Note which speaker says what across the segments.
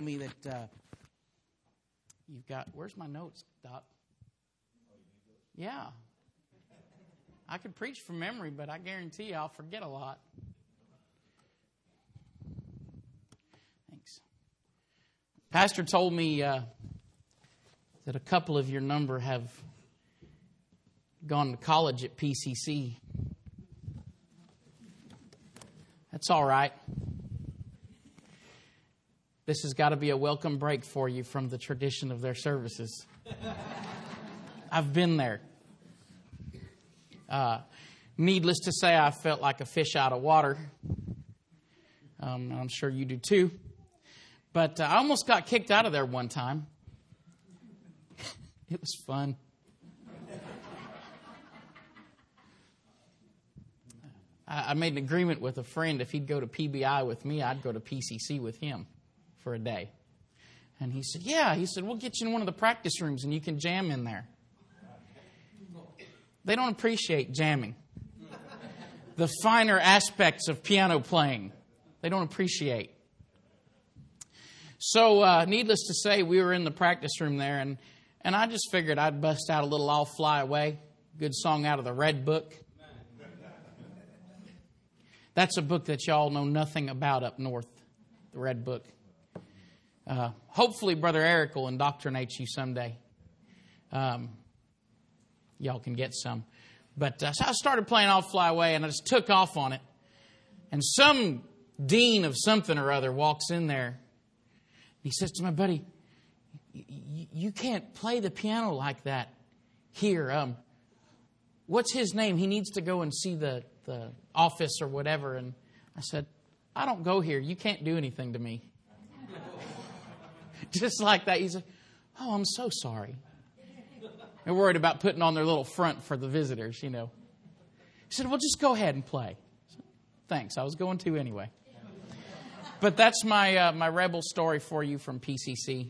Speaker 1: me that you've got... Where's my notes, Doc? Yeah. I could preach from memory, but I guarantee you I'll forget a lot. Thanks. Pastor told me that a couple of your number have gone to college at PCC. That's all right. This has got to be a welcome break for you from the tradition of their services. I've been there. Needless to say, I felt like a fish out of water. I'm sure you do too. But I almost got kicked out of there one time. It was fun. I made an agreement with a friend. If he'd go to PBI with me, I'd go to PCC with him for a day. And he said, yeah. He said, we'll get you in one of the practice rooms and you can jam in there. They don't appreciate jamming. The finer aspects of piano playing, they don't appreciate. So, needless to say, we were in the practice room there, and I just figured I'd bust out a little I'll Fly Away, good song out of the Red Book. That's a book that y'all know nothing about up north, the Red Book. Hopefully, Brother Eric will indoctrinate you someday. Y'all can get some. But so I started playing I'll Fly Away, and I just took off on it. And some dean of something or other walks in there. He says to my buddy, you can't play the piano like that here. What's his name? He needs to go and see the office or whatever. And I said, I don't go here. You can't do anything to me. Just like that. He said, oh, I'm so sorry. They're worried about putting on their little front for the visitors, you know. He said, well, just go ahead and play. Said, thanks. I was going to anyway. But that's my rebel story for you from PCC.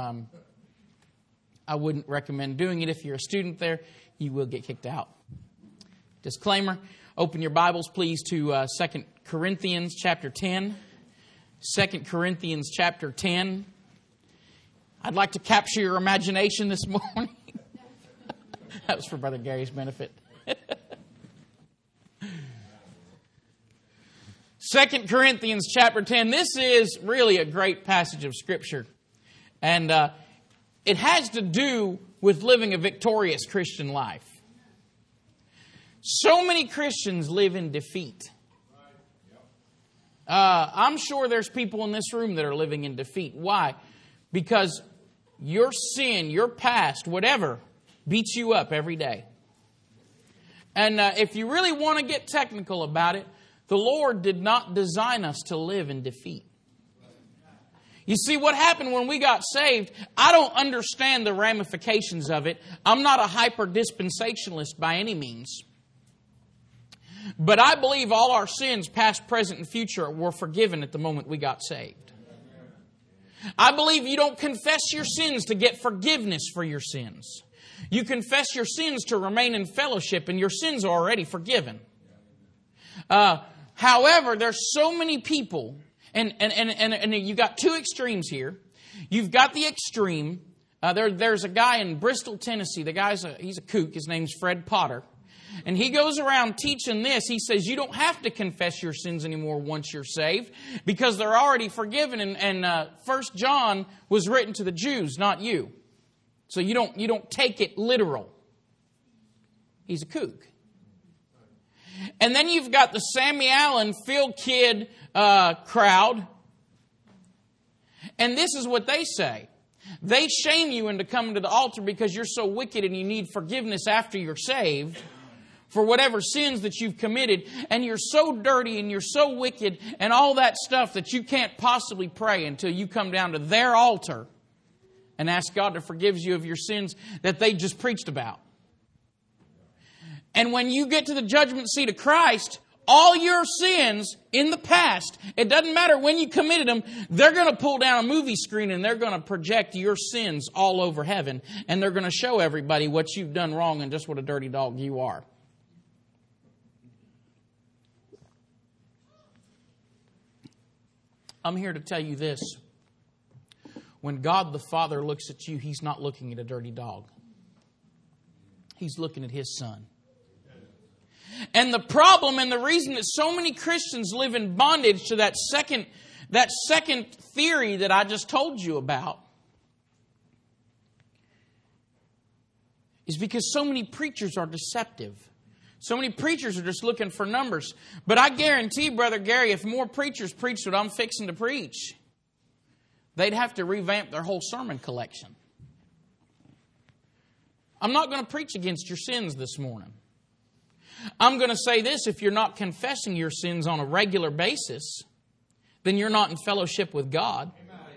Speaker 1: I wouldn't recommend doing it if you're a student there. You will get kicked out. Disclaimer, open your Bibles, please, to 2 Corinthians chapter 10. 2 Corinthians chapter 10. I'd like to capture your imagination this morning. That was for Brother Gary's benefit. 2 Corinthians chapter 10. This is really a great passage of Scripture. And it has to do with living a victorious Christian life. So many Christians live in defeat. I'm sure there's people in this room that are living in defeat. Why? Because your sin, your past, whatever, beats you up every day. And if you really want to get technical about it, the Lord did not design us to live in defeat. You see, what happened when we got saved, I don't understand the ramifications of it. I'm not a hyper-dispensationalist by any means. But I believe all our sins, past, present, and future, were forgiven at the moment we got saved. I believe you don't confess your sins to get forgiveness for your sins. You confess your sins to remain in fellowship, and your sins are already forgiven. However, there's so many people, and you got two extremes here. You've got the extreme. There's a guy in Bristol, Tennessee. He's a kook. His name's Fred Potter. And he goes around teaching this. He says you don't have to confess your sins anymore once you're saved because they're already forgiven. And 1 John was written to the Jews, not you. So you don't take it literal. He's a kook. And then you've got the Sammy Allen, Phil Kidd crowd. And this is what they say. They shame you into coming to the altar because you're so wicked and you need forgiveness after you're saved for whatever sins that you've committed. And you're so dirty and you're so wicked and all that stuff that you can't possibly pray until you come down to their altar and ask God to forgive you of your sins that they just preached about. And when you get to the judgment seat of Christ, all your sins in the past, it doesn't matter when you committed them, they're going to pull down a movie screen and they're going to project your sins all over heaven. And they're going to show everybody what you've done wrong and just what a dirty dog you are. I'm here to tell you this. when God the Father looks at you, He's not looking at a dirty dog. He's looking at His Son. And the problem and the reason that so many Christians live in bondage to that second theory that I just told you about is because so many preachers are deceptive. So many preachers are just looking for numbers. But I guarantee, Brother Gary, if more preachers preached what I'm fixing to preach, they'd have to revamp their whole sermon collection. I'm not going to preach against your sins this morning. I'm going to say this: if you're not confessing your sins on a regular basis, then you're not in fellowship with God.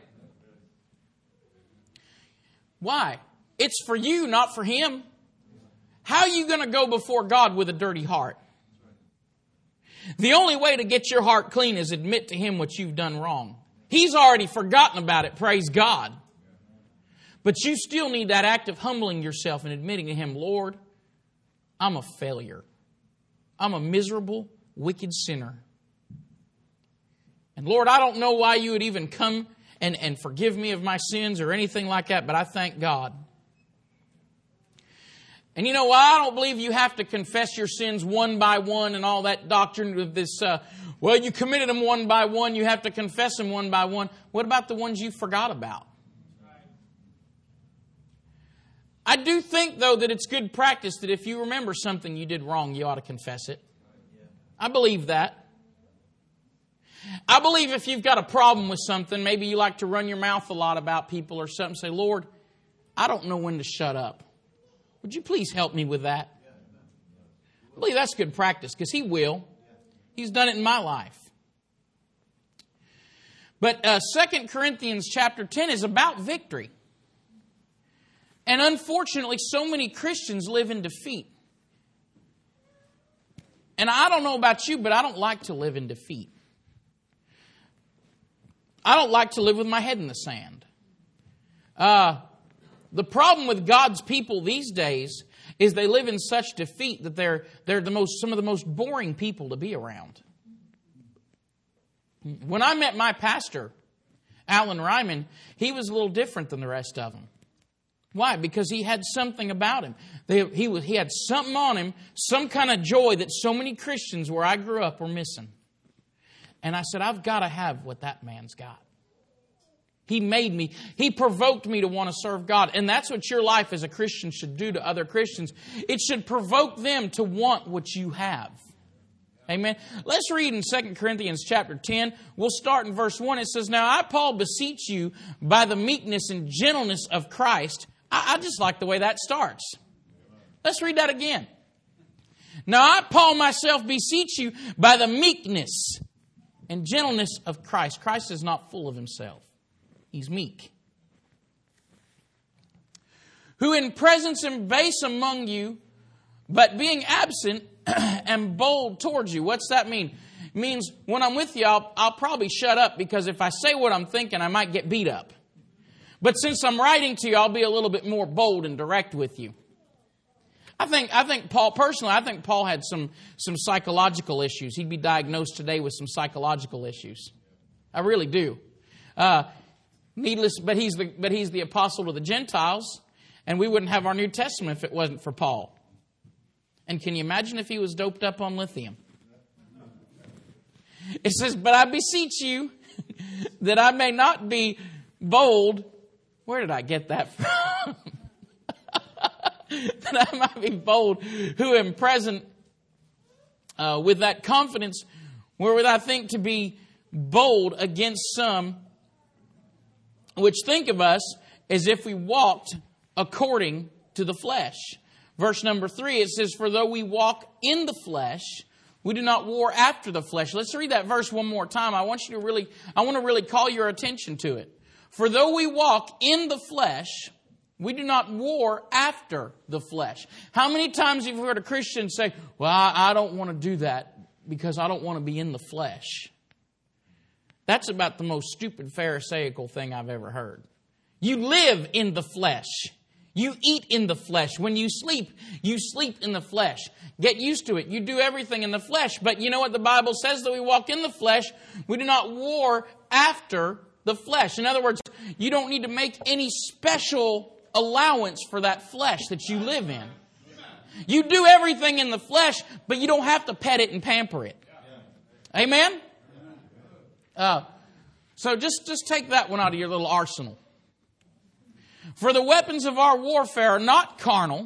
Speaker 1: Why? It's for you, not for Him. How are you going to go before God with a dirty heart? The only way to get your heart clean is admit to Him what you've done wrong. He's already forgotten about it, praise God. But you still need that act of humbling yourself and admitting to Him, Lord, I'm a failure. I'm a miserable, wicked sinner. And Lord, I don't know why you would even come and forgive me of my sins or anything like that, but I thank God. And you know why? I don't believe you have to confess your sins one by one and all that doctrine with this, well, you committed them one by one, you have to confess them one by one. What about the ones you forgot about? I do think, though, that it's good practice that if you remember something you did wrong, you ought to confess it. I believe that. I believe if you've got a problem with something, maybe you like to run your mouth a lot about people or something, say, Lord, I don't know when to shut up. Would you please help me with that? I believe that's good practice because He will. He's done it in my life. But 2 Corinthians chapter 10 is about victory. And unfortunately, so many Christians live in defeat. And I don't know about you, but I don't like to live in defeat. I don't like to live with my head in the sand. The problem with God's people these days is they live in such defeat that they're some of the most boring people to be around. When I met my pastor, Alan Ryman, he was a little different than the rest of them. Why? Because he had something about him. He had something on him, some kind of joy that so many Christians where I grew up were missing. And I said, I've got to have what that man's got. He made me. He provoked me to want to serve God. And that's what your life as a Christian should do to other Christians. It should provoke them to want what you have. Amen. Let's read in 2 Corinthians chapter 10. We'll start in verse 1. It says, Now I, Paul, beseech you by the meekness and gentleness of Christ. I just like the way that starts. Let's read that again. Now I, Paul, myself beseech you by the meekness and gentleness of Christ. Christ is not full of himself. He's meek. Who in presence am base among you, but being absent am bold towards you. What's that mean? It means when I'm with you, I'll probably shut up because if I say what I'm thinking, I might get beat up. But since I'm writing to you, I'll be a little bit more bold and direct with you. I think Paul had some psychological issues. He'd be diagnosed today with some psychological issues. I really do. But he's the apostle to the Gentiles, and we wouldn't have our New Testament if it wasn't for Paul. And can you imagine if he was doped up on lithium? It says, but I beseech you that I may not be bold. Where did I get that from? That I might be bold, who am present with that confidence wherewith I think to be bold against some which think of us as if we walked according to the flesh. Verse number 3, it says, For though we walk in the flesh, we do not war after the flesh. Let's read that verse one more time. I want to really call your attention to it. For though we walk in the flesh, we do not war after the flesh. How many times have you heard a Christian say, well, I don't want to do that because I don't want to be in the flesh? That's about the most stupid Pharisaical thing I've ever heard. You live in the flesh. You eat in the flesh. When you sleep in the flesh. Get used to it. You do everything in the flesh. But you know what the Bible says? That we walk in the flesh. We do not war after the flesh. In other words, you don't need to make any special allowance for that flesh that you live in. You do everything in the flesh, but you don't have to pet it and pamper it. Amen? So just take that one out of your little arsenal. For the weapons of our warfare are not carnal,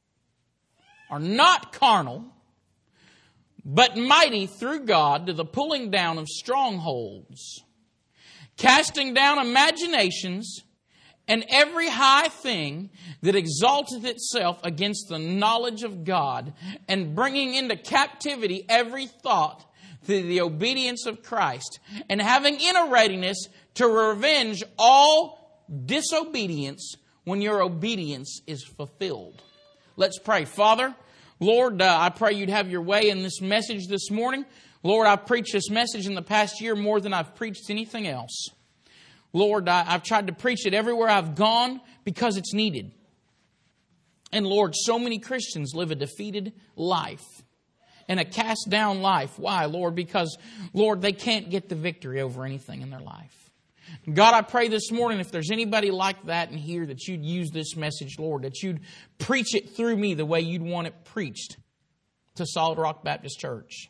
Speaker 1: but mighty through God to the pulling down of strongholds, casting down imaginations and every high thing that exalteth itself against the knowledge of God, and bringing into captivity every thought to the obedience of Christ, and having in a readiness to revenge all disobedience when your obedience is fulfilled. Let's pray. Father, Lord, I pray you'd have your way in this message this morning. Lord, I've preached this message in the past year more than I've preached anything else. Lord, I've tried to preach it everywhere I've gone because it's needed. And Lord, so many Christians live a defeated life and a cast down life. Why, Lord? Because, Lord, they can't get the victory over anything in their life. God, I pray this morning, if there's anybody like that in here, that you'd use this message, Lord, that you'd preach it through me the way you'd want it preached to Solid Rock Baptist Church.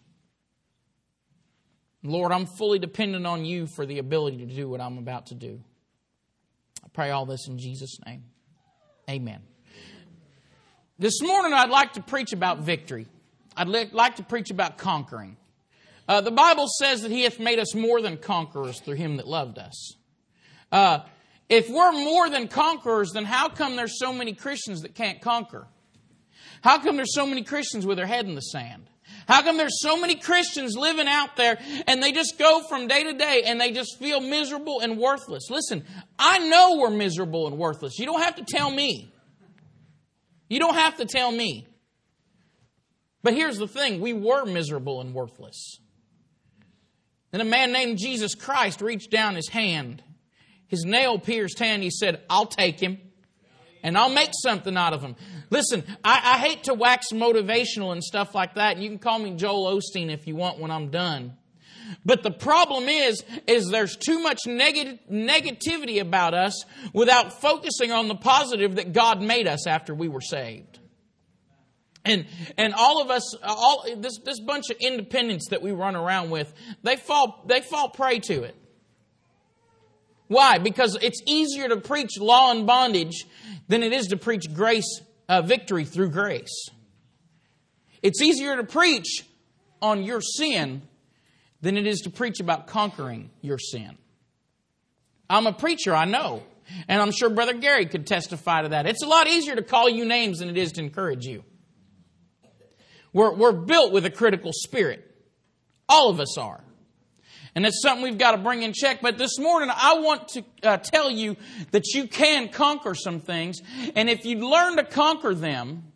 Speaker 1: Lord, I'm fully dependent on you for the ability to do what I'm about to do. I pray all this in Jesus' name. Amen. This morning I'd like to preach about victory. I'd like to preach about conquering. The Bible says that He hath made us more than conquerors through Him that loved us. If we're more than conquerors, then how come there's so many Christians that can't conquer? How come there's so many Christians with their head in the sand? How come there's so many Christians living out there and they just go from day to day and they just feel miserable and worthless? Listen, I know we're miserable and worthless. You don't have to tell me. You don't have to tell me. But here's the thing. We were miserable and worthless. Then a man named Jesus Christ reached down his hand, his nail-pierced hand. He said, I'll take him and I'll make something out of him. Listen, I hate to wax motivational and stuff like that. And you can call me Joel Osteen if you want when I'm done. But the problem is there's too much negativity about us without focusing on the positive that God made us after we were saved. And all of us, this bunch of independents that we run around with, they fall prey to it. Why? Because it's easier to preach law and bondage than it is to preach grace, victory through grace. It's easier to preach on your sin than it is to preach about conquering your sin. I'm a preacher, I know. And I'm sure Brother Gary could testify to that. It's a lot easier to call you names than it is to encourage you. We're built with a critical spirit. All of us are. And that's something we've got to bring in check. But this morning, I want to tell you that you can conquer some things. And if you'd learn to conquer them,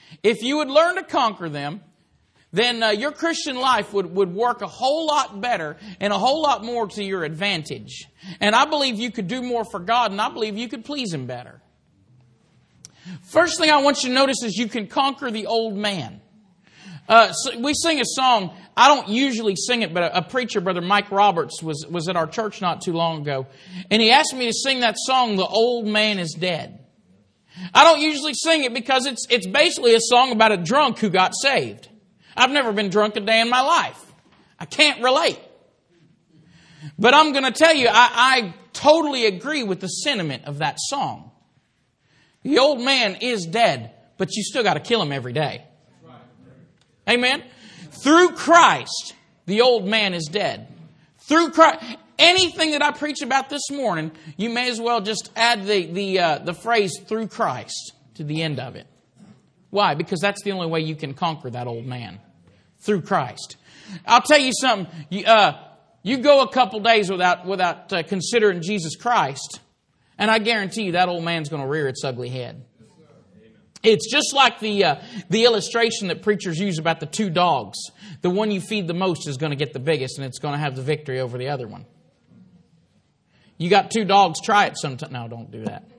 Speaker 1: then your Christian life would work a whole lot better and a whole lot more to your advantage. And I believe you could do more for God, and I believe you could please Him better. First thing I want you to notice is you can conquer the old man. So we sing a song. I don't usually sing it, but a preacher, Brother Mike Roberts, was at our church not too long ago. And he asked me to sing that song, The Old Man is Dead. I don't usually sing it because it's basically a song about a drunk who got saved. I've never been drunk a day in my life. I can't relate. But I'm going to tell you, I totally agree with the sentiment of that song. The old man is dead, but you still got to kill him every day. Amen? Through Christ, the old man is dead. Through Christ. Anything that I preach about this morning, you may as well just add the phrase through Christ to the end of it. Why? Because that's the only way you can conquer that old man. Through Christ. I'll tell you something. You go a couple days without considering Jesus Christ, and I guarantee you that old man's going to rear its ugly head. It's just like the illustration that preachers use about the two dogs. The one you feed the most is going to get the biggest, and it's going to have the victory over the other one. You got two dogs, try it sometime. No, don't do that.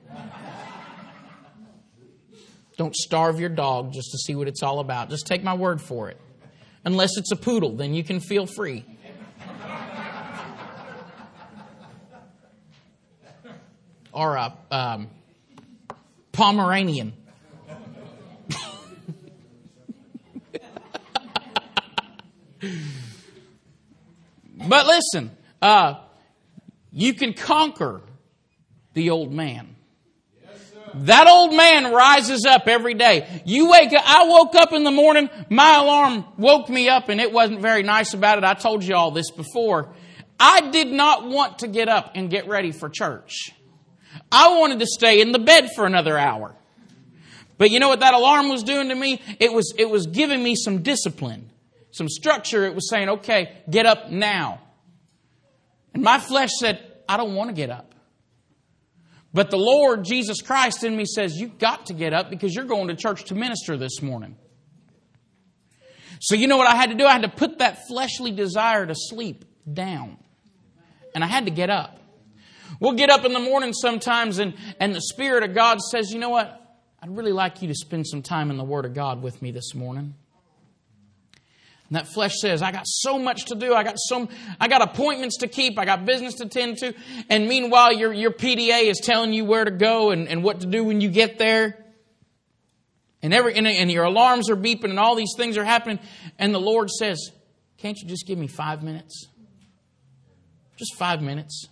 Speaker 1: Don't starve your dog just to see what it's all about. Just take my word for it. Unless it's a poodle, then you can feel free. or a Pomeranian. But listen, you can conquer the old man. That old man rises up every day. I woke up in the morning, my alarm woke me up, and it wasn't very nice about it. I told you all this before. I did not want to get up and get ready for church. I wanted to stay in the bed for another hour. But you know what that alarm was doing to me? It was giving me some discipline, some structure. It was saying, okay, get up now. And my flesh said, I don't want to get up. But the Lord Jesus Christ in me says, you've got to get up because you're going to church to minister this morning. So you know what I had to do? I had to put that fleshly desire to sleep down. And I had to get up. We'll get up in the morning sometimes and the Spirit of God says, you know what? I'd really like you to spend some time in the Word of God with me this morning. And that flesh says, I got so much to do. I got appointments to keep. I got business to tend to. And meanwhile, your PDA is telling you where to go and what to do when you get there. And your alarms are beeping and all these things are happening. And the Lord says, can't you just give me 5 minutes? Just 5 minutes.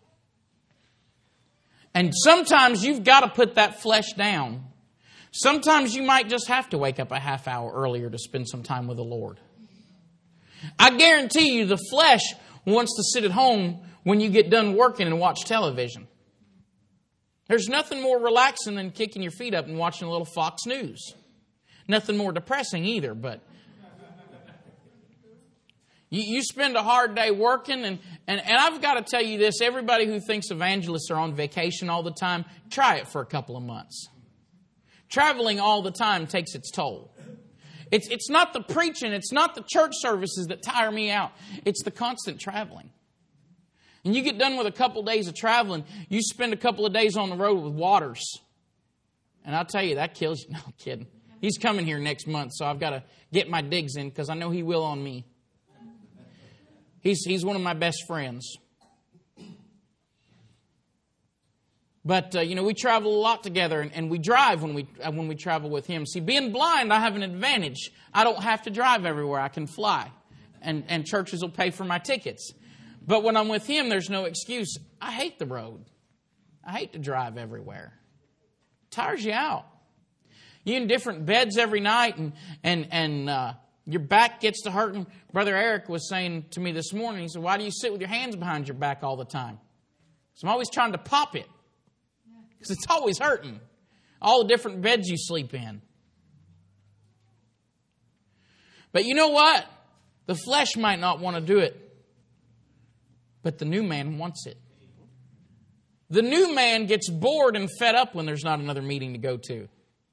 Speaker 1: And sometimes you've got to put that flesh down. Sometimes you might just have to wake up a half hour earlier to spend some time with the Lord. I guarantee you the flesh wants to sit at home when you get done working and watch television. There's nothing more relaxing than kicking your feet up and watching a little Fox News. Nothing more depressing either, but you spend a hard day working, and I've got to tell you this, everybody who thinks evangelists are on vacation all the time, try it for a couple of months. Traveling all the time takes its toll. It's not the preaching, it's not the church services that tire me out. It's the constant traveling. And you get done with a couple of days of traveling, you spend a couple of days on the road with Waters. And I'll tell you, that kills you. No, I'm kidding. He's coming here next month, so I've got to get my digs in because I know he will on me. He's one of my best friends. But, we travel a lot together, and we drive when we travel with him. See, being blind, I have an advantage. I don't have to drive everywhere. I can fly, and churches will pay for my tickets. But when I'm with him, there's no excuse. I hate the road. I hate to drive everywhere. It tires you out. You're in different beds every night, and your back gets to hurting. Brother Eric was saying to me this morning, he said, why do you sit with your hands behind your back all the time? So I'm always trying to pop it. Because it's always hurting. All the different beds you sleep in. But you know what? The flesh might not want to do it. But the new man wants it. The new man gets bored and fed up when there's not another meeting to go to.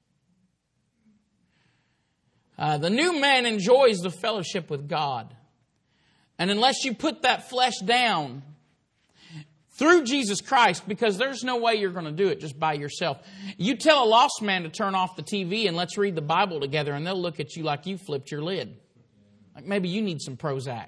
Speaker 1: The new man enjoys the fellowship with God. And unless you put that flesh down through Jesus Christ, because there's no way you're going to do it just by yourself. You tell a lost man to turn off the TV and let's read the Bible together, and they'll look at you like you flipped your lid. Like maybe you need some Prozac.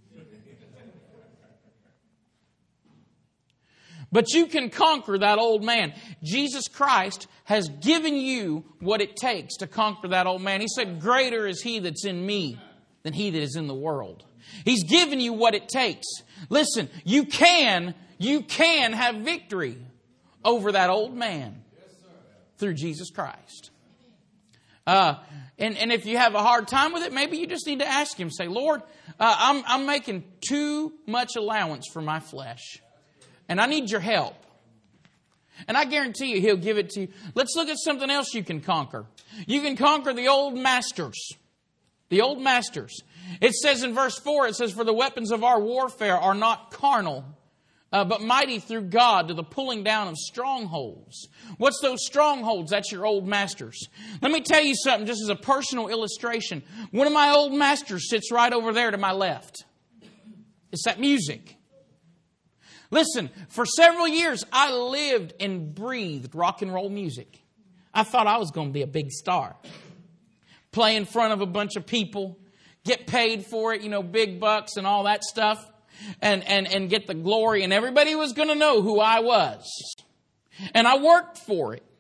Speaker 1: But you can conquer that old man. Jesus Christ has given you what it takes to conquer that old man. He said, greater is he that's in me than he that is in the world. He's given you what it takes. Listen, you can have victory over that old man through Jesus Christ. And if you have a hard time with it, maybe you just need to ask Him. Say, Lord, I'm making too much allowance for my flesh. And I need your help. And I guarantee you He'll give it to you. Let's look at something else you can conquer. You can conquer the old masters. The old masters. It says in verse 4, it says, for the weapons of our warfare are not carnal, but mighty through God to the pulling down of strongholds. What's those strongholds? That's your old masters. Let me tell you something, just as a personal illustration. One of my old masters sits right over there to my left. It's that music. Listen, for several years, I lived and breathed rock and roll music. I thought I was going to be a big star. Play in front of a bunch of people, get paid for it, big bucks and all that stuff. And get the glory, and everybody was going to know who I was. And I worked for it.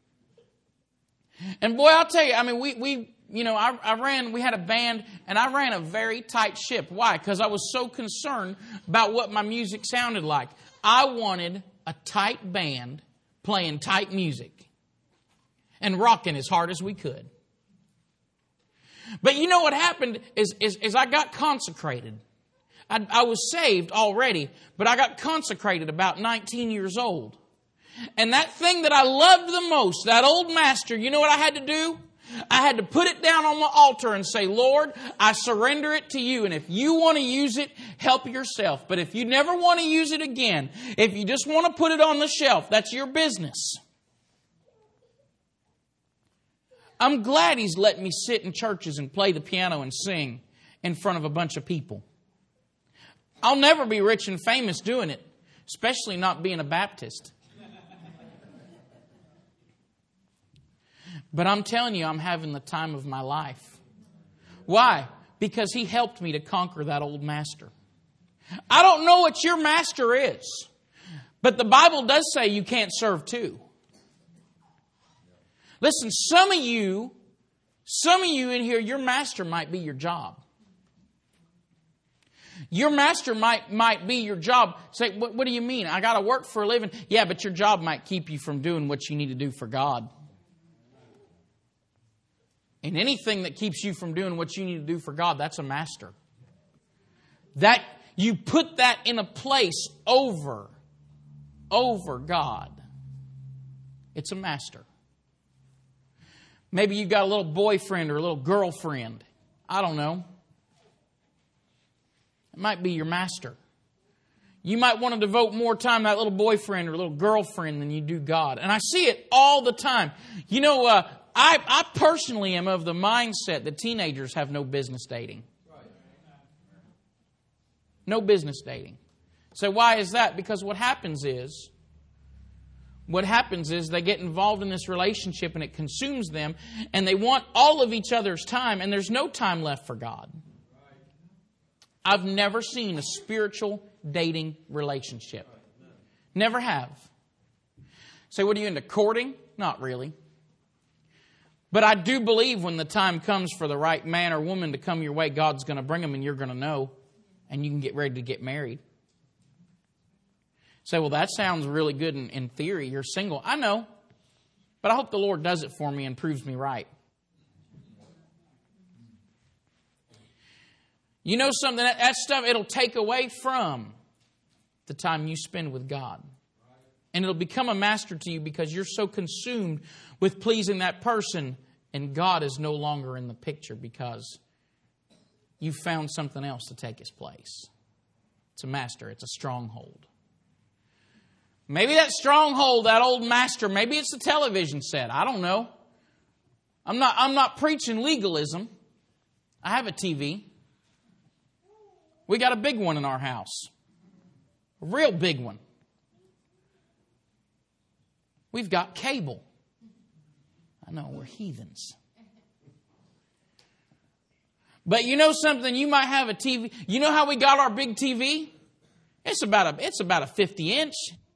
Speaker 1: And boy, I'll tell you, I mean, we had a band, and I ran a very tight ship. Why? Because I was so concerned about what my music sounded like. I wanted a tight band playing tight music and rocking as hard as we could. But you know what happened is I got consecrated. I was saved already, but I got consecrated about 19 years old. And that thing that I loved the most, that old master, you know what I had to do? I had to put it down on the altar and say, Lord, I surrender it to you. And if you want to use it, help yourself. But if you never want to use it again, if you just want to put it on the shelf, that's your business. I'm glad He's let me sit in churches and play the piano and sing in front of a bunch of people. I'll never be rich and famous doing it, especially not being a Baptist. But I'm telling you, I'm having the time of my life. Why? Because He helped me to conquer that old master. I don't know what your master is, but the Bible does say you can't serve two. Listen, some of you in here, your master might be your job. Your master might be your job. Say, what do you mean? I got to work for a living. Yeah, but your job might keep you from doing what you need to do for God. And anything that keeps you from doing what you need to do for God, that's a master. That you put that in a place over God. It's a master. Maybe you've got a little boyfriend or a little girlfriend. I don't know. It might be your master. You might want to devote more time to that little boyfriend or little girlfriend than you do God. And I see it all the time. You know, I personally am of the mindset that teenagers have no business dating. No business dating. So why is that? Because what happens is they get involved in this relationship and it consumes them, and they want all of each other's time, and there's no time left for God. I've never seen a spiritual dating relationship. Never have. Say, what are you into, courting? Not really. But I do believe when the time comes for the right man or woman to come your way, God's going to bring them and you're going to know, and you can get ready to get married. Say, well, that sounds really good in theory. You're single. I know. But I hope the Lord does it for me and proves me right. You know something? That stuff, it'll take away from the time you spend with God. And it'll become a master to you because you're so consumed with pleasing that person, and God is no longer in the picture because you found something else to take His place. It's a master. It's a stronghold. Maybe that stronghold, that old master, maybe it's the television set. I don't know. I'm not preaching legalism. I have a TV. We got a big one in our house. A real big one. We've got cable. I know, we're heathens. But you know something? You might have a TV. You know how we got our big TV? It's about a 50-inch.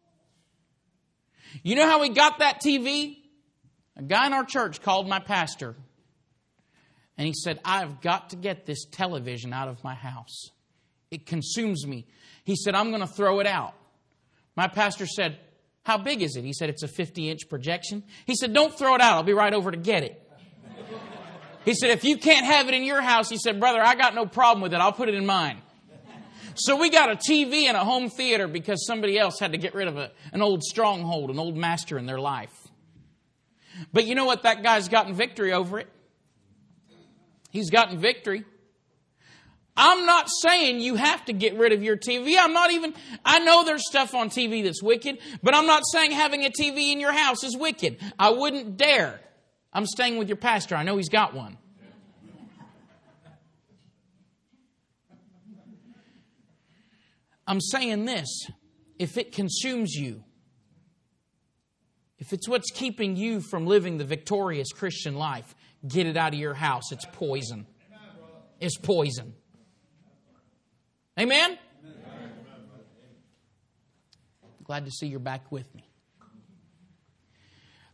Speaker 1: You know how we got that TV? A guy in our church called my pastor. And he said, I've got to get this television out of my house. It consumes me. He said, I'm going to throw it out. My pastor said, how big is it? He said, it's a 50-inch projection. He said, don't throw it out. I'll be right over to get it. He said, if you can't have it in your house, he said, brother, I got no problem with it. I'll put it in mine. So we got a TV and a home theater because somebody else had to get rid of an old stronghold, an old master in their life. But you know what? That guy's gotten victory over it. He's gotten victory. I'm not saying you have to get rid of your TV. I know there's stuff on TV that's wicked, but I'm not saying having a TV in your house is wicked. I wouldn't dare. I'm staying with your pastor. I know he's got one. I'm saying this. If it consumes you, if it's what's keeping you from living the victorious Christian life, get it out of your house. It's poison. It's poison. Amen? Glad to see you're back with me.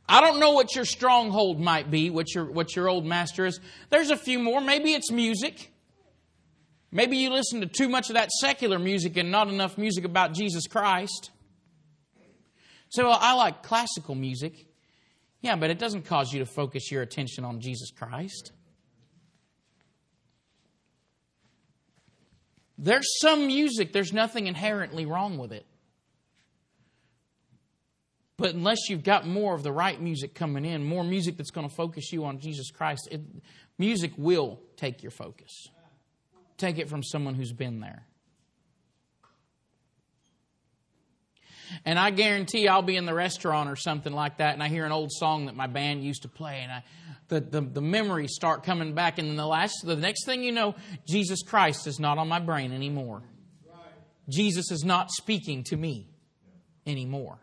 Speaker 1: I don't know what your stronghold might be, what your old master is. There's a few more. Maybe it's music. Maybe you listen to too much of that secular music and not enough music about Jesus Christ. So, well, I like classical music. Yeah, but it doesn't cause you to focus your attention on Jesus Christ. There's some music, there's nothing inherently wrong with it. But unless you've got more of the right music coming in, more music that's going to focus you on Jesus Christ, music will take your focus. Take it from someone who's been there. And I guarantee I'll be in the restaurant or something like that, and I hear an old song that my band used to play, and the memories start coming back, and then the next thing you know, Jesus Christ is not on my brain anymore. Jesus is not speaking to me anymore.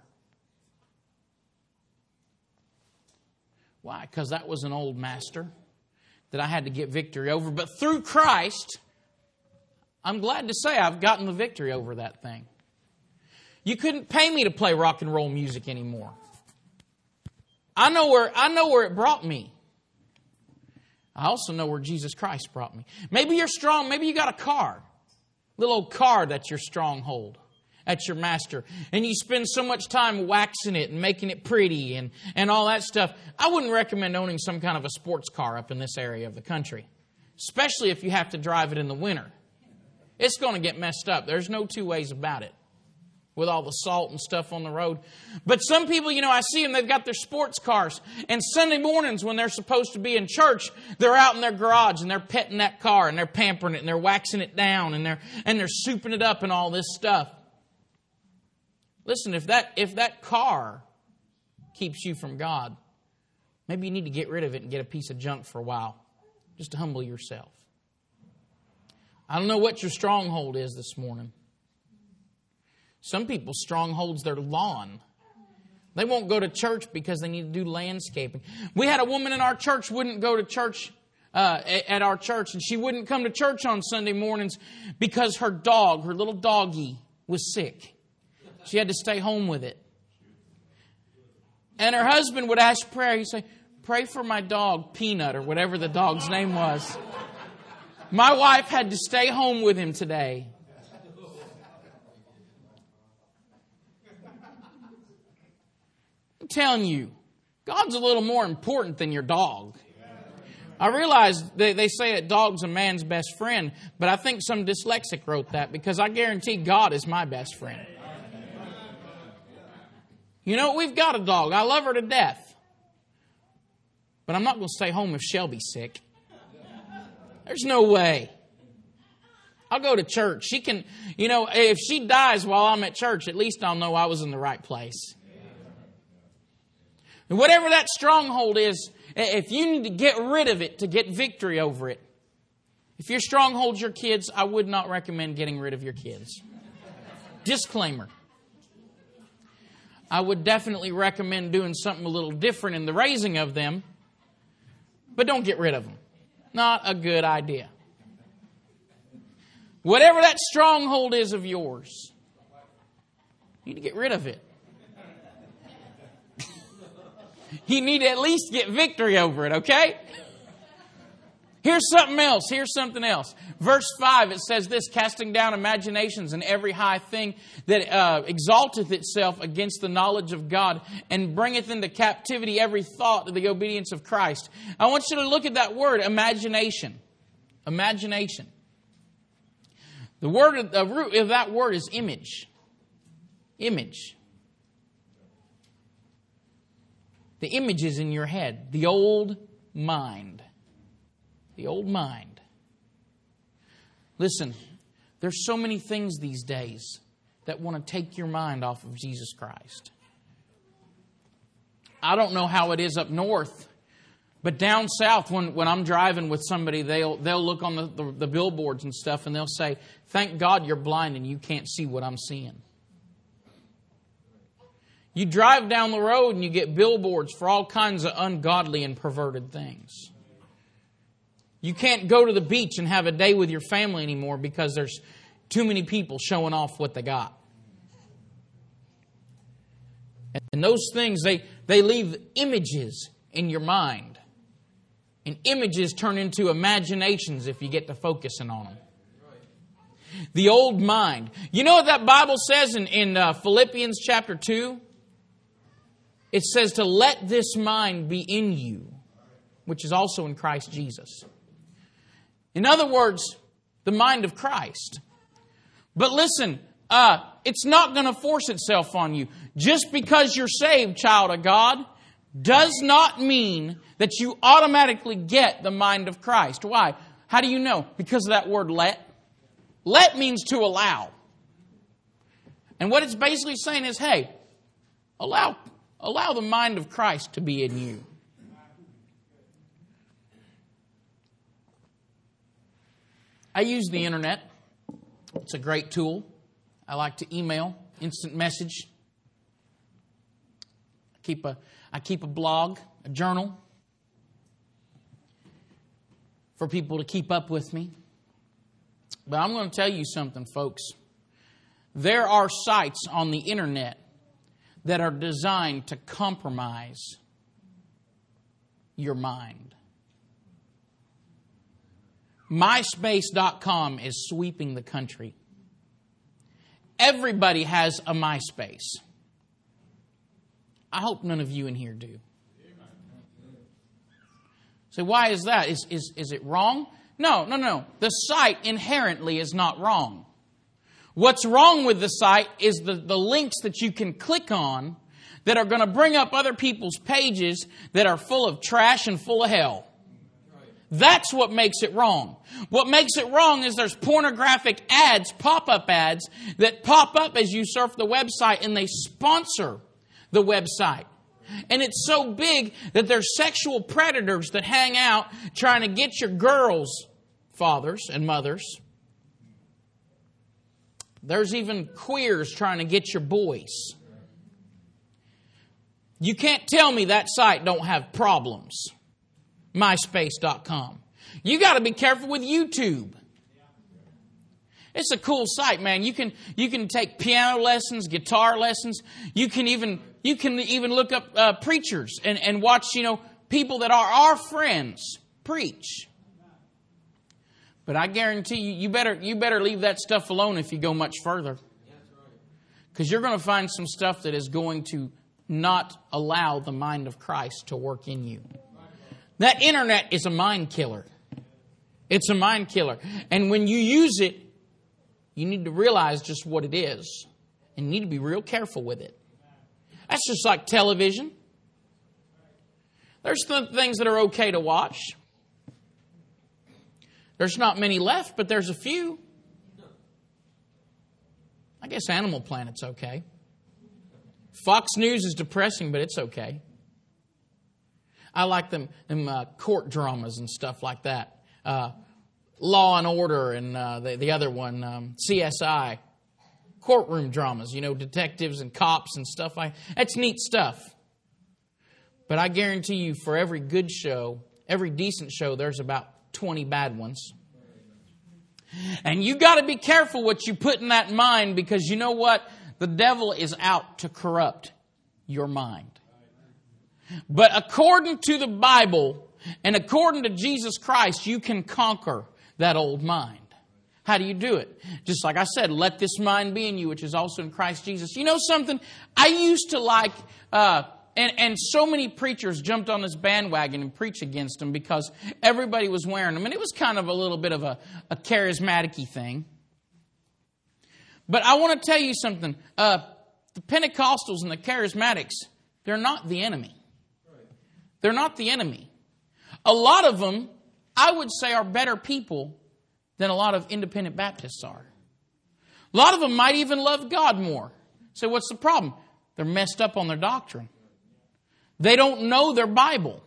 Speaker 1: Why? Because that was an old master that I had to get victory over. But through Christ, I'm glad to say I've gotten the victory over that thing. You couldn't pay me to play rock and roll music anymore. I know where it brought me. I also know where Jesus Christ brought me. Maybe you're strong. Maybe you got a car. Little old car that's your stronghold. That's your master. And you spend so much time waxing it and making it pretty and all that stuff. I wouldn't recommend owning some kind of a sports car up in this area of the country. Especially if you have to drive it in the winter. It's going to get messed up. There's no two ways about it. With all the salt and stuff on the road. But some people, I see them, they've got their sports cars. And Sunday mornings when they're supposed to be in church, they're out in their garage and they're petting that car and they're pampering it and they're waxing it down and they're souping it up and all this stuff. Listen, if that car keeps you from God, maybe you need to get rid of it and get a piece of junk for a while. Just to humble yourself. I don't know what your stronghold is this morning. Some people's stronghold's their lawn. They won't go to church because they need to do landscaping. We had a woman in our church wouldn't go to church at our church, and she wouldn't come to church on Sunday mornings because her dog, her little doggie, was sick. She had to stay home with it. And her husband would ask prayer. He'd say, "Pray for my dog, Peanut," or whatever the dog's name was. My wife had to stay home with him today. I'm telling you, God's a little more important than your dog. I realize they say that dog's a man's best friend, but I think some dyslexic wrote that because I guarantee God is my best friend. We've got a dog. I love her to death. But I'm not going to stay home if Shelby's sick. There's no way. I'll go to church. She can, if she dies while I'm at church, at least I'll know I was in the right place. And whatever that stronghold is, if you need to get rid of it to get victory over it, if your stronghold's your kids, I would not recommend getting rid of your kids. Disclaimer. I would definitely recommend doing something a little different in the raising of them, but don't get rid of them. Not a good idea. Whatever that stronghold is of yours, you need to get rid of it. You need to at least get victory over it, okay? Here's something else. Here's something else. Verse 5, it says this, "Casting down imaginations and every high thing that exalteth itself against the knowledge of God, and bringeth into captivity every thought to the obedience of Christ." I want you to look at that word, imagination. Imagination. The root of that word is image. Image. The image is in your head. The old mind. The old mind. Listen, there's so many things these days that want to take your mind off of Jesus Christ. I don't know how it is up north, but down south, when I'm driving with somebody, they'll look on the billboards and stuff, and they'll say, "Thank God you're blind and you can't see what I'm seeing." You drive down the road and you get billboards for all kinds of ungodly and perverted things. You can't go to the beach and have a day with your family anymore because there's too many people showing off what they got. And those things, They leave images in your mind. And images turn into imaginations if you get to focusing on them. The old mind. You know what that Bible says in Philippians chapter 2? It says to let this mind be in you, which is also in Christ Jesus. In other words, the mind of Christ. But listen, it's not going to force itself on you. Just because you're saved, child of God, does not mean that you automatically get the mind of Christ. Why? How do you know? Because of that word let. Let means to allow. And what it's basically saying is, hey, allow the mind of Christ to be in you. I use the internet. It's a great tool. I like to email, instant message. I keep a blog, a journal for people to keep up with me. But I'm going to tell you something, folks. There are sites on the internet that are designed to compromise your mind. MySpace.com is sweeping the country. Everybody has a MySpace. I hope none of you in here do. So why is that? Is it wrong? No. The site inherently is not wrong. What's wrong with the site is the links that you can click on that are going to bring up other people's pages that are full of trash and full of hell. That's what makes it wrong. What makes it wrong is there's pornographic ads, pop-up ads, that pop up as you surf the website and they sponsor the website. And it's so big that there's sexual predators that hang out trying to get your girls' fathers and mothers. There's even queers trying to get your boys. You can't tell me that site don't have problems. MySpace.com. You got to be careful with YouTube. It's a cool site, man. You can take piano lessons, guitar lessons. You can even look up preachers and watch, people that are our friends preach. But I guarantee you better leave that stuff alone if you go much further. Because you're going to find some stuff that is going to not allow the mind of Christ to work in you. That internet is a mind killer. It's a mind killer. And when you use it, you need to realize just what it is. And you need to be real careful with it. That's just like television. There's things that are okay to watch. There's not many left, but there's a few. I guess Animal Planet's okay. Fox News is depressing, but it's okay. I like them court dramas and stuff like that. Law and Order and the other one, CSI. Courtroom dramas, detectives and cops and stuff like that. That's neat stuff. But I guarantee you, for every good show, every decent show, there's about 20 bad ones. And you got to be careful what you put in that mind, because you know what? The devil is out to corrupt your mind. But according to the Bible and according to Jesus Christ, you can conquer that old mind. How do you do it? Just like I said, let this mind be in you, which is also in Christ Jesus. You know something? I used to like, and so many preachers jumped on this bandwagon and preached against them because everybody was wearing them. And it was kind of a little bit of a charismatic-y thing. But I want to tell you something. The Pentecostals and the Charismatics, they're not the enemy. They're not the enemy. A lot of them, I would say, are better people than a lot of independent Baptists are. A lot of them might even love God more. So what's the problem? They're messed up on their doctrine. They don't know their Bible.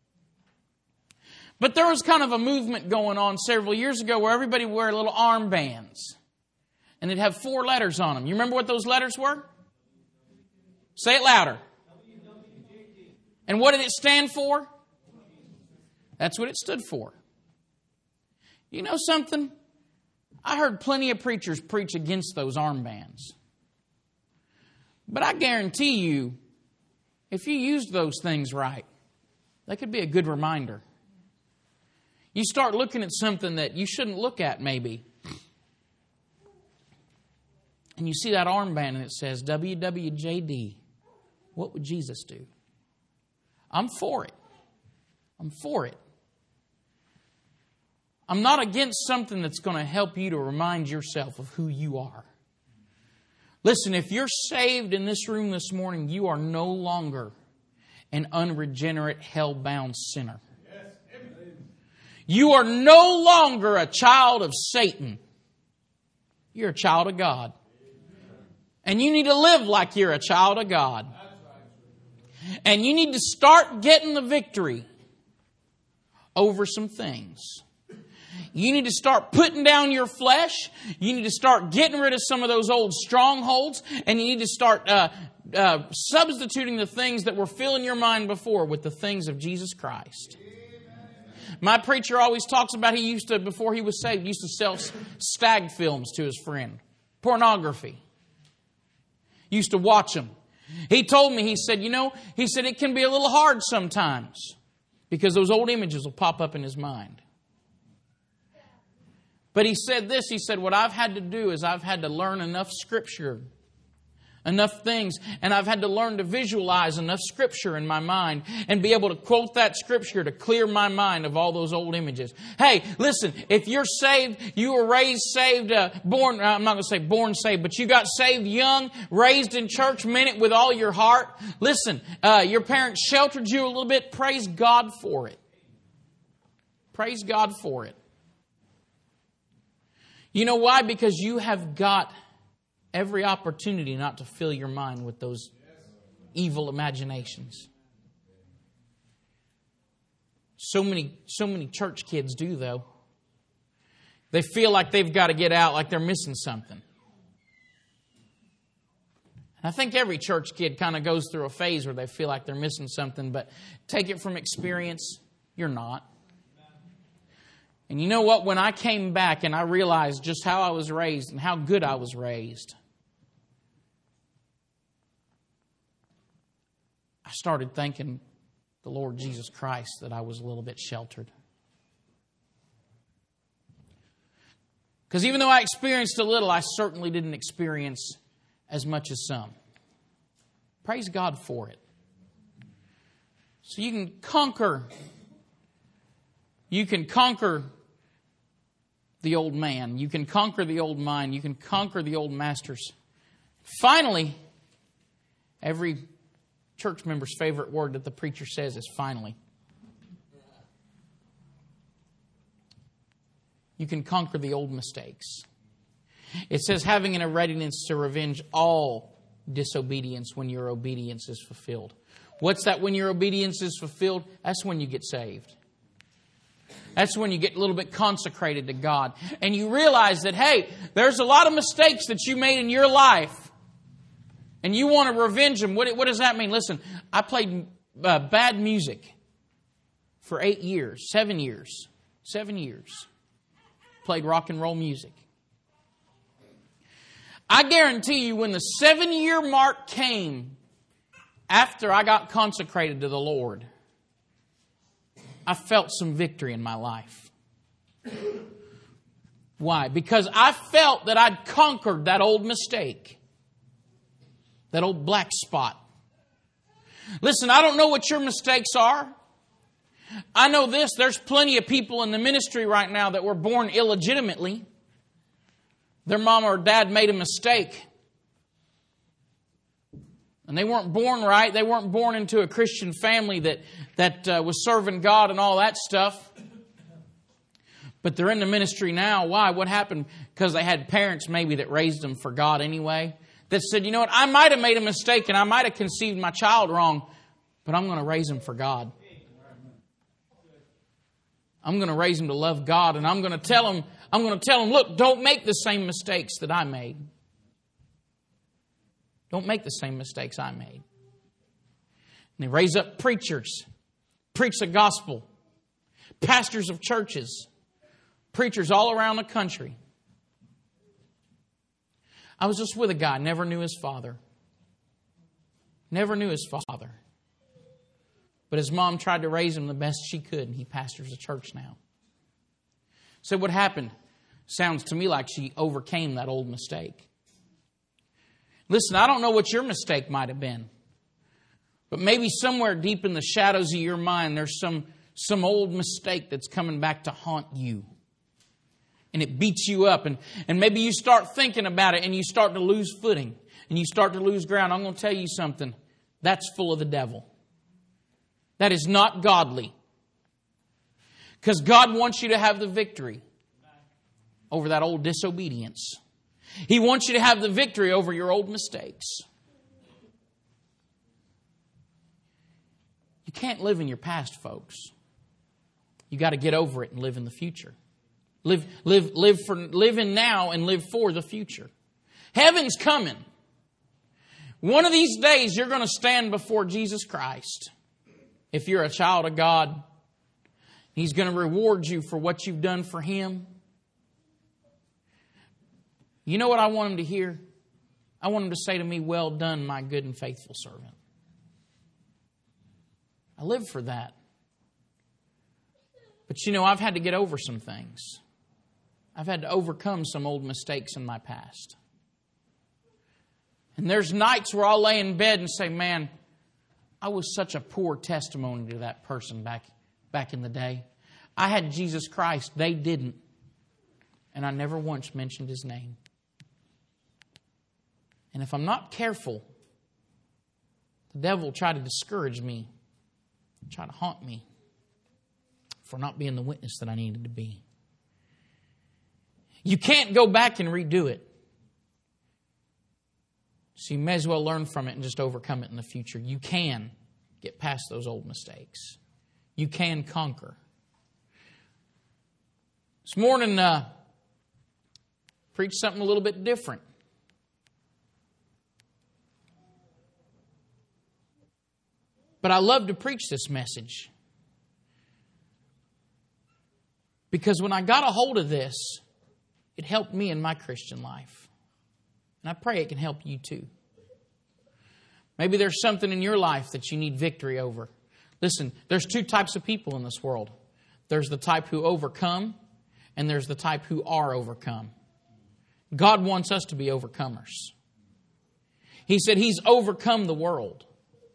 Speaker 1: But there was kind of a movement going on several years ago where everybody wore little armbands. And they'd have 4 letters on them. You remember what those letters were? Say it louder. And what did it stand for? That's what it stood for. You know something? I heard plenty of preachers preach against those armbands. But I guarantee you, if you used those things right, that could be a good reminder. You start looking at something that you shouldn't look at maybe. And you see that armband and it says WWJD. What would Jesus do? I'm for it. I'm for it. I'm not against something that's going to help you to remind yourself of who you are. Listen, if you're saved in this room this morning, you are no longer an unregenerate, hell-bound sinner. You are no longer a child of Satan. You're a child of God. And you need to live like you're a child of God. And you need to start getting the victory over some things. You need to start putting down your flesh. You need to start getting rid of some of those old strongholds. And you need to start substituting the things that were filling your mind before with the things of Jesus Christ. My preacher always talks about he used to, before he was saved, used to sell stag films to his friend. Pornography. Used to watch them. He told me, he said, it can be a little hard sometimes because those old images will pop up in his mind. But he said this, he said, what I've had to do is I've had to learn enough Scripture, enough things, and I've had to learn to visualize enough Scripture in my mind and be able to quote that Scripture to clear my mind of all those old images. Hey, listen, if you're saved, you were raised saved, born, I'm not going to say born saved, but you got saved young, raised in church, meant it with all your heart. Listen, your parents sheltered you a little bit. Praise God for it. Praise God for it. You know why? Because you have got every opportunity not to fill your mind with those evil imaginations. So many church kids do, though. They feel like they've got to get out, like they're missing something. I think every church kid kind of goes through a phase where they feel like they're missing something, but take it from experience, you're not. And you know what? When I came back and I realized just how I was raised and how good I was raised, I started thanking the Lord Jesus Christ that I was a little bit sheltered. Because even though I experienced a little, I certainly didn't experience as much as some. Praise God for it. So you can conquer the old man. You can conquer the old mind. You can conquer the old masters. Finally, every church member's favorite word that the preacher says is finally. You can conquer the old mistakes. It says having a readiness to revenge all disobedience when your obedience is fulfilled. What's that when your obedience is fulfilled? That's when you get saved. That's when you get a little bit consecrated to God. And you realize that, hey, there's a lot of mistakes that you made in your life. And you want to revenge them. What does that mean? Listen, I played bad music for 8 years, 7 years. 7 years. Played rock and roll music. I guarantee you when the 7-year mark came after I got consecrated to the Lord, I felt some victory in my life. Why? Because I felt that I'd conquered that old mistake. That old black spot. Listen, I don't know what your mistakes are. I know this, there's plenty of people in the ministry right now that were born illegitimately. Their mom or dad made a mistake. And they weren't born right. They weren't born into a Christian family that was serving God and all that stuff. But they're in the ministry now. Why? What happened? Because they had parents maybe that raised them for God anyway. That said, you know what? I might have made a mistake and I might have conceived my child wrong, but I'm going to raise him for God. I'm going to raise him to love God, and I'm going to tell him, look, don't make the same mistakes that I made. Don't make the same mistakes I made. And they raise up preachers, preach the gospel, pastors of churches, preachers all around the country. I was just with a guy, never knew his father. Never knew his father. But his mom tried to raise him the best she could, and he pastors a church now. So what happened? Sounds to me like she overcame that old mistake. Listen, I don't know what your mistake might have been. But maybe somewhere deep in the shadows of your mind, there's some old mistake that's coming back to haunt you. And it beats you up. And maybe you start thinking about it and you start to lose footing. And you start to lose ground. I'm going to tell you something. That's full of the devil. That is not godly. Because God wants you to have the victory over that old disobedience. He wants you to have the victory over your old mistakes. You can't live in your past, folks. You got to get over it and live in the future. Live in now and live for the future. Heaven's coming. One of these days you're going to stand before Jesus Christ. If you're a child of God, He's going to reward you for what you've done for Him. You know what I want Him to hear? I want Him to say to me, "Well done, my good and faithful servant." I live for that. But you know, I've had to get over some things. I've had to overcome some old mistakes in my past. And there's nights where I'll lay in bed and say, "Man, I was such a poor testimony to that person back in the day. I had Jesus Christ. They didn't. And I never once mentioned His name." And if I'm not careful, the devil will try to discourage me, try to haunt me for not being the witness that I needed to be. You can't go back and redo it. So you may as well learn from it and just overcome it in the future. You can get past those old mistakes. You can conquer. This morning, preached something a little bit different. But I love to preach this message. Because when I got a hold of this, it helped me in my Christian life. And I pray it can help you too. Maybe there's something in your life that you need victory over. Listen, there's two types of people in this world. There's the type who overcome, and there's the type who are overcome. God wants us to be overcomers. He said He's overcome the world.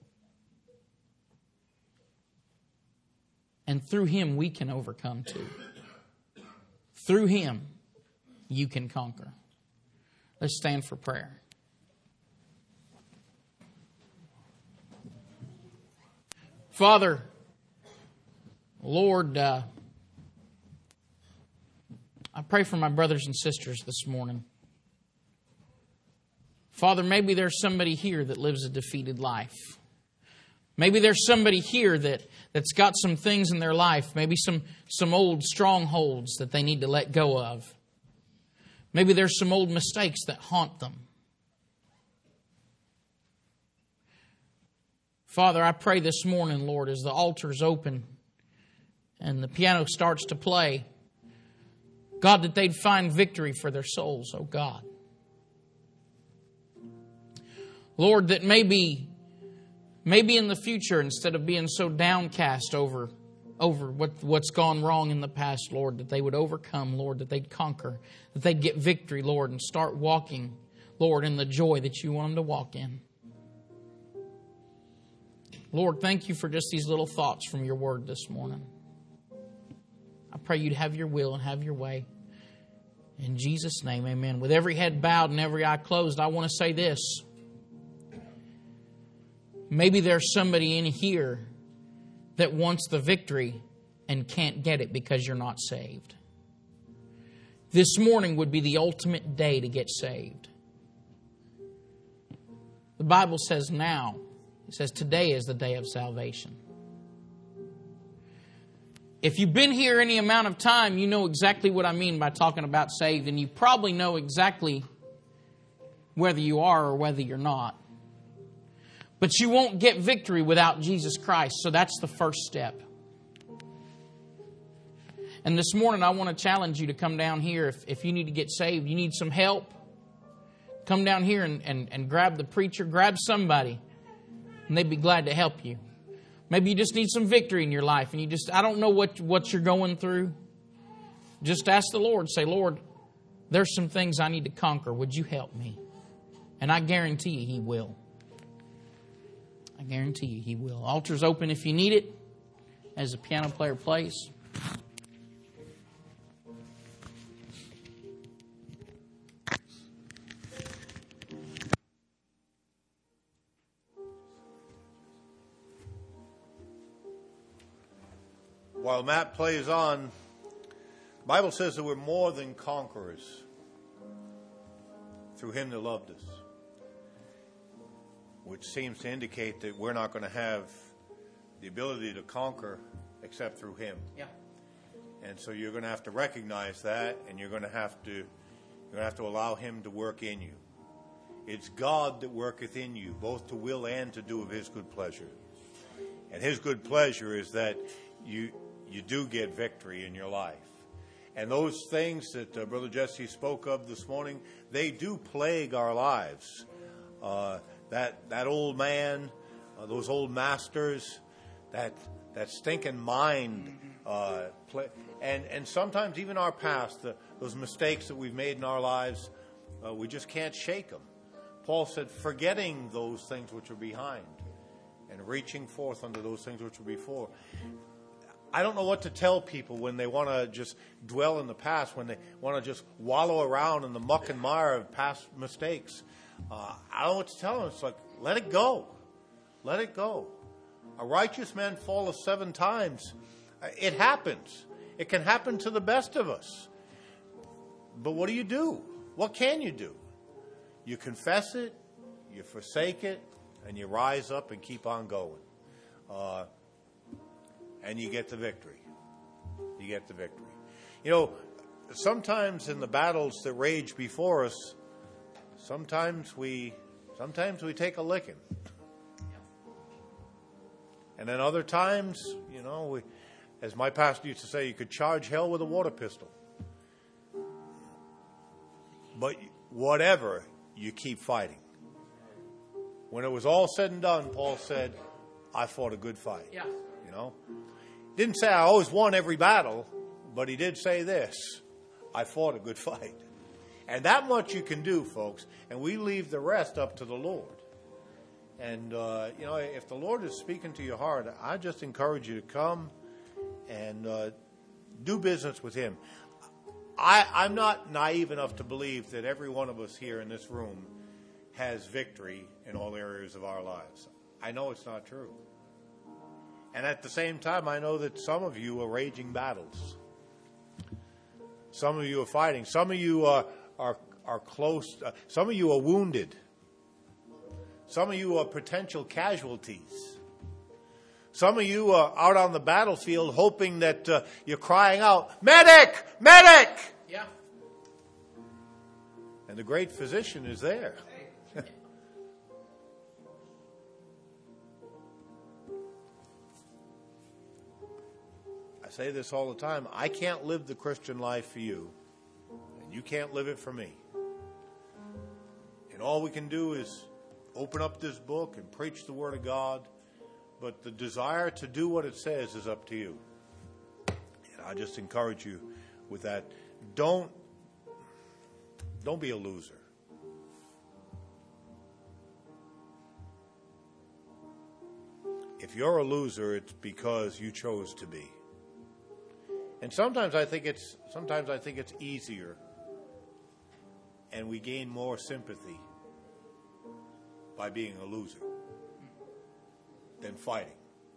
Speaker 1: And through Him we can overcome too. Through Him you can conquer. Let's stand for prayer. Father, Lord, I pray for my brothers and sisters this morning. Father, maybe there's somebody here that lives a defeated life. Maybe there's somebody here that's got some things in their life, maybe some old strongholds that they need to let go of. Maybe there's some old mistakes that haunt them. Father, I pray this morning, Lord, as the altar's open and the piano starts to play, God, that they'd find victory for their souls, oh God. Lord, that maybe in the future, instead of being so downcast over what's gone wrong in the past, Lord, that they would overcome, Lord, that they'd conquer, that they'd get victory, Lord, and start walking, Lord, in the joy that you want them to walk in. Lord, thank you for just these little thoughts from your word this morning. I pray you'd have your will and have your way. In Jesus' name, amen. With every head bowed and every eye closed, I want to say this. Maybe there's somebody in here that wants the victory and can't get it because you're not saved. This morning would be the ultimate day to get saved. The Bible says now. It says today is the day of salvation. If you've been here any amount of time, you know exactly what I mean by talking about saved, and you probably know exactly whether you are or whether you're not. But you won't get victory without Jesus Christ, so that's the first step. And this morning I want to challenge you to come down here if you need to get saved, you need some help. Come down here and grab the preacher, grab somebody, and they'd be glad to help you. Maybe you just need some victory in your life and I don't know what you're going through. Just ask the Lord. Say, Lord, there's some things I need to conquer. Would you help me? And I guarantee you He will. I guarantee you He will. Altar's open if you need it as the piano player plays.
Speaker 2: While Matt plays on, the Bible says that we're more than conquerors through Him that loved us, which seems to indicate that we're not going to have the ability to conquer except through Him.
Speaker 1: Yeah.
Speaker 2: And so you're going to have to recognize that, and you're going to have to allow Him to work in you. It's God that worketh in you, both to will and to do of His good pleasure. And His good pleasure is that you do get victory in your life. And those things that Brother Jesse spoke of this morning, they do plague our lives. That old man, those old masters, that stinking mind, and sometimes even our past, those mistakes that we've made in our lives, we just can't shake them. Paul said, forgetting those things which are behind and reaching forth unto those things which are before. I don't know what to tell people when they want to just dwell in the past, when they want to just wallow around in the muck and mire of past mistakes. I don't know what to tell them. It's like, let it go. Let it go. A righteous man falleth 7 times. It happens. It can happen to the best of us. But what do? What can you do? You confess it, you forsake it, and you rise up and keep on going. And you get the victory. You get the victory. You know, sometimes in the battles that rage before us, sometimes we take a licking. And then other times, you know, as my pastor used to say, you could charge hell with a water pistol. But whatever, you keep fighting. When it was all said and done, Paul said, I fought a good fight.
Speaker 1: Yeah.
Speaker 2: You know? Didn't say I always won every battle, but he did say this, I fought a good fight. And that much you can do, folks, and we leave the rest up to the Lord. And, you know, if the Lord is speaking to your heart, I just encourage you to come and do business with Him. I'm not naive enough to believe that every one of us here in this room has victory in all areas of our lives. I know it's not true. And at the same time, I know that some of you are raging battles. Some of you are fighting. Some of you are close. Some of you are wounded. Some of you are potential casualties. Some of you are out on the battlefield hoping that you're crying out, medic, medic!
Speaker 1: Yeah.
Speaker 2: And the great physician is there. I say this all the time. I can't live the Christian life for you, and you can't live it for me. And all we can do is open up this book and preach the Word of God, but the desire to do what it says is up to you. And I just encourage you with that. Don't be a loser. If you're a loser, it's because you chose to be. And sometimes I think it's easier, and we gain more sympathy by being a loser than fighting.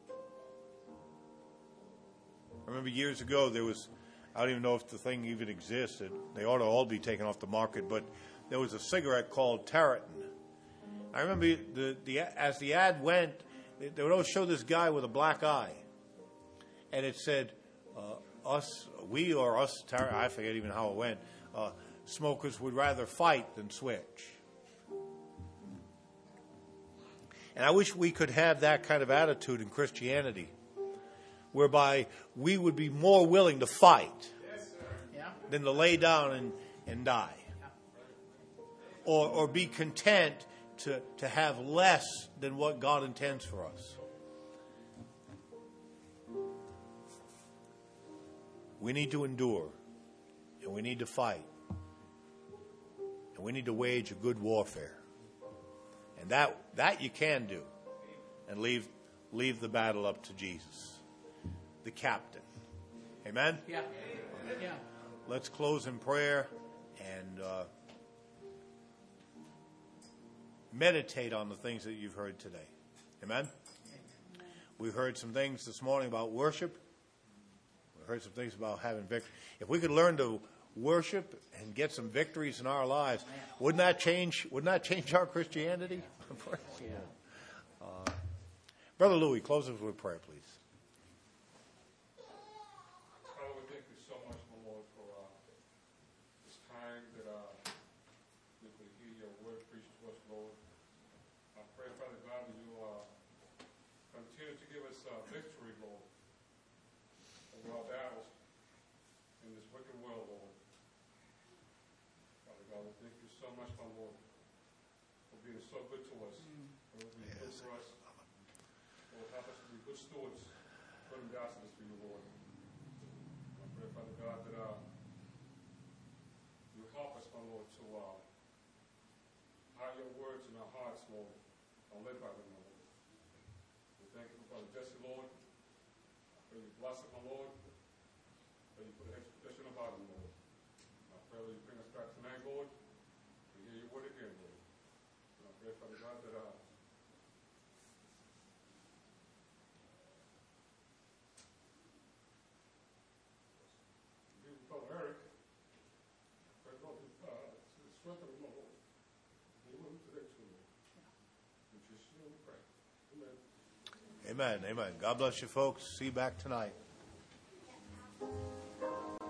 Speaker 2: I remember years ago I don't even know if the thing even existed. They ought to all be taken off the market, but there was a cigarette called Tareyton. I remember as the ad went, they would always show this guy with a black eye, and it said, us, I forget even how it went, smokers would rather fight than switch. And I wish we could have that kind of attitude in Christianity, whereby we would be more willing to fight than to lay down and die. Or be content to have less than what God intends for us. We need to endure, and we need to fight, and we need to wage a good warfare. And that you can do, and leave the battle up to Jesus, the captain. Amen?
Speaker 1: Yeah. Yeah.
Speaker 2: Let's close in prayer and meditate on the things that you've heard today. Amen? We heard some things this morning about worship. We heard some things about having victory. If we could learn to worship and get some victories in our lives, wouldn't that change our Christianity? Brother Louis, close us with prayer, please.
Speaker 3: Father, we thank you so much, my Lord, for this time that we could hear your word preached to us, Lord. I pray, Father God, that you continue to give us victory, Lord, over our battles in this wicked world, Lord. Father God, we thank you so much, my Lord, for being so good to us, for being good for us. Lord, help us to be good stewards, good ambassadors for you, Lord. I pray, Father God, that you help us, my Lord, to hide your words in our hearts, Lord, and live by them, Lord. We thank you for Brother Jesse, Lord. I pray you bless him, my Lord. I pray you put an expectation about him, Lord. I pray that you bring us back tonight, Lord, to hear your word again, Lord. And I pray, Father God, that Brother Eric, pray God strengthen him, Lord. Be with him today, too, Lord. In Jesus' name we pray. Amen.
Speaker 2: Amen. Amen. God bless you, folks. See you back tonight.